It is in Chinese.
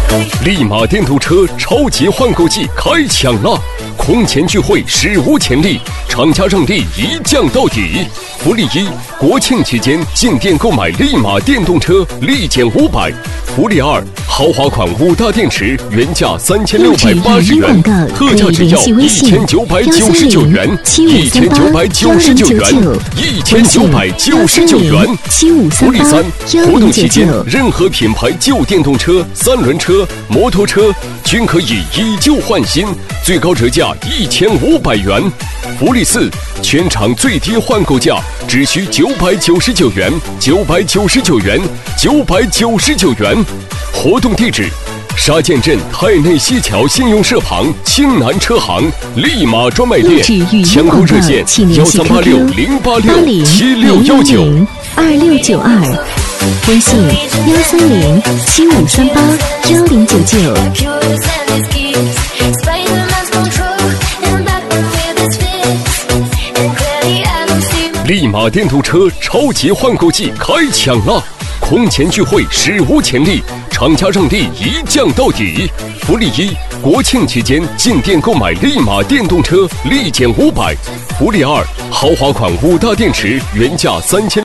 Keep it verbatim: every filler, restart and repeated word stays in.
立马电动车超级换购季开抢了，空前聚会，史无前例，厂家让利一降到底。福利一，国庆期间进店购买立马电动车立减五百。福利二，豪华款五大电池原价三千六百八十元，特价只要一千九百九十九元，一千九百九十九元，一千九百九十九元。福利三，活动期间任何品牌旧电动车、三轮车、摩托车均可以以旧换新，最高折价一千五百元。福利四，全场最低换购价只需九百九十九元，九百九十九元，九百九十九元。活动地址：沙涧镇太内西桥信用社旁青南车行立马专卖店，抢购热线幺三八六零八六七六幺九二六九二，微信幺三零七五三八幺零九九。 立马电动车超级换购季开抢了，空前聚会，史无前例，厂家让利一降到底。福利一，国庆期间进店购买立马电动车立减五百。福利二，豪华款五大电池原价三千。